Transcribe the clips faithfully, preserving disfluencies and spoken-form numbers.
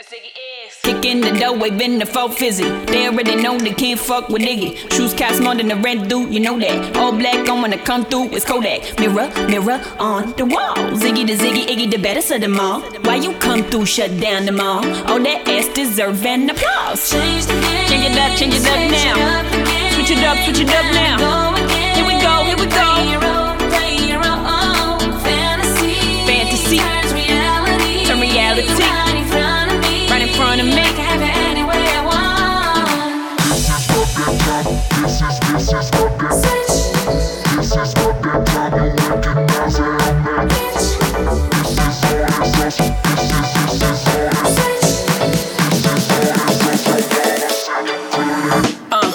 Kick in the door, waving the folk fizzy. They already know they can't fuck with Iggy. Shoes cost more than the rent do, you know that. All black on when I come through, it's Kodak. Mirror, mirror on the wall. Ziggy the Ziggy, Iggy the baddest of them all. Why you come through, shut down the mall? All that ass deserve an applause. Change the game, change it up, change it up now. Switch it up, switch it up now. Here we go, here we go. Play your own fantasy. Fantasy turns reality. Turn reality. Right in front of me, I can have it any way I want. This is, this is what that time. This is what that time. You recognize that I'm back. This is all this awesome. This is, this is all this. This is all this awesome. Uh.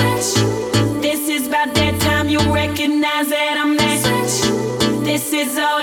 This is all